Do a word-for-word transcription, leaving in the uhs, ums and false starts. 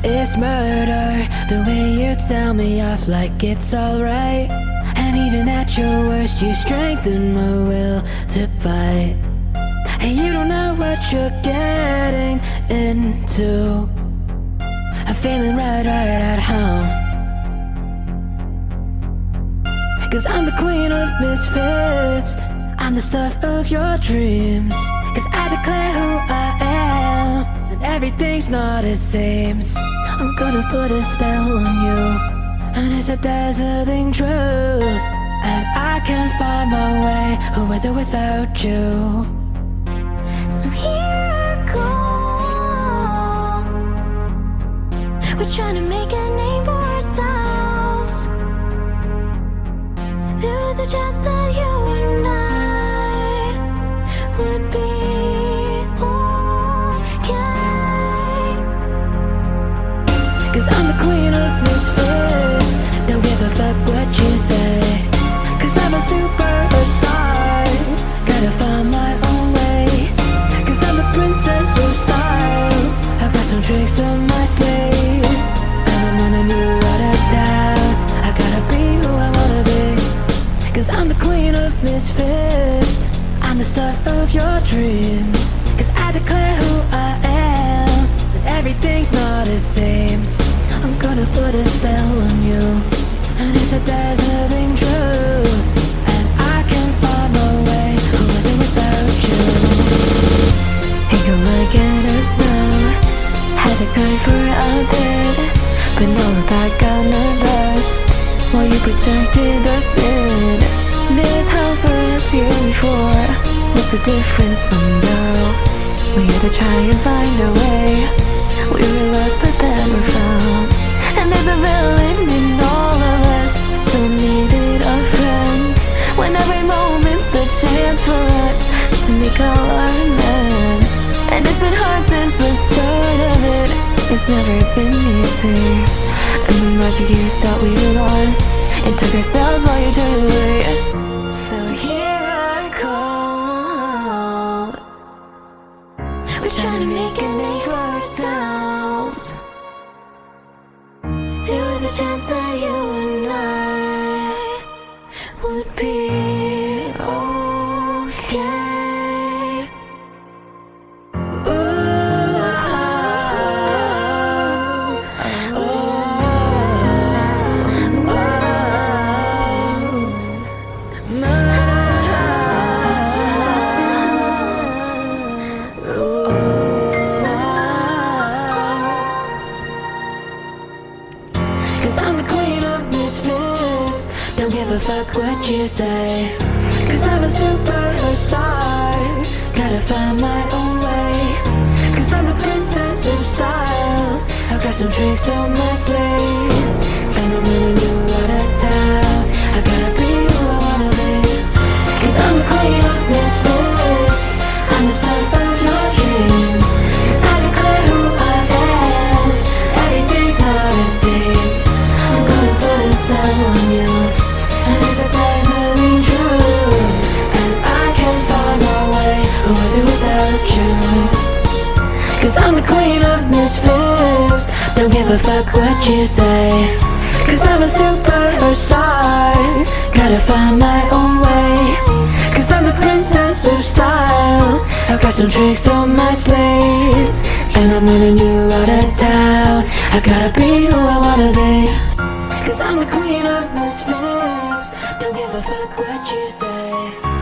It's murder, the way you tell me off like it's alright. And even at your worst you strengthen my will to fight. And you don't know what you're getting into. I'm feeling right, right at home. Cause I'm the queen of misfits, I'm the stuff of your dreams. Cause I declare who I am, and everything's not as seems. I'm gonna put a spell on you, and it's a dazzling truth. And I can find my way with or without you. So here I go, we're trying to make a name for ourselves. There was a chance that you and I would be Cause I'm the queen of misfits, don't give a fuck what you say. Cause I'm a superstar, gotta find my own way. Cause I'm the princess of style, I've got some tricks on my sleeve. And I'm on a new out of town, I gotta be who I wanna be. Cause I'm the queen of misfits, I'm the stuff of your dreams. Cause I declare who I am, and everything's not as seems. I'm gonna put a spell on you, and it's a dazzling truth. And I can find my way with or without you. Take a look at us now, had to cry for a bit, but now we're back on the best while you projected the bid. This hell for us here before, what's the difference from now? We had to try and find a way, we were lost but then we're found. And there's a villain in all of us, so needed a friend. When every moment's a chance for us to make all our amends. And it's been hard since the start of it, it's never been easy. And the magic you thought we lost, it took ourselves while you turned away. So here I come, we're trying to make a name for ourselves. There was a chance that you and I would be okay. Ooh, oh, oh, oh, Cause I'm the queen of misfits, don't give a fuck what you say. Cause I'm a superstar, gotta find my own way. Cause I'm the princess of style, I've got some tricks on my sleeve. And I'm moving you out of town, I gotta be who I wanna be. Cause I'm the queen of misfits, I'm the stuff of your dreams. Cause I declare who I am, everything's not as seems. I'm gonna put a spell on you, and it's a dazzling truth. And I can find my way with or without you. Cause I'm the queen of misfits, don't give a fuck what you say. Cause I'm a superstar, gotta find my own way. Cause I'm the princess of style, I've got some tricks on my sleeve. And I'm running you out of town, I gotta be who I wanna be. Cause I'm the queen of misfits, don't give a fuck what you say.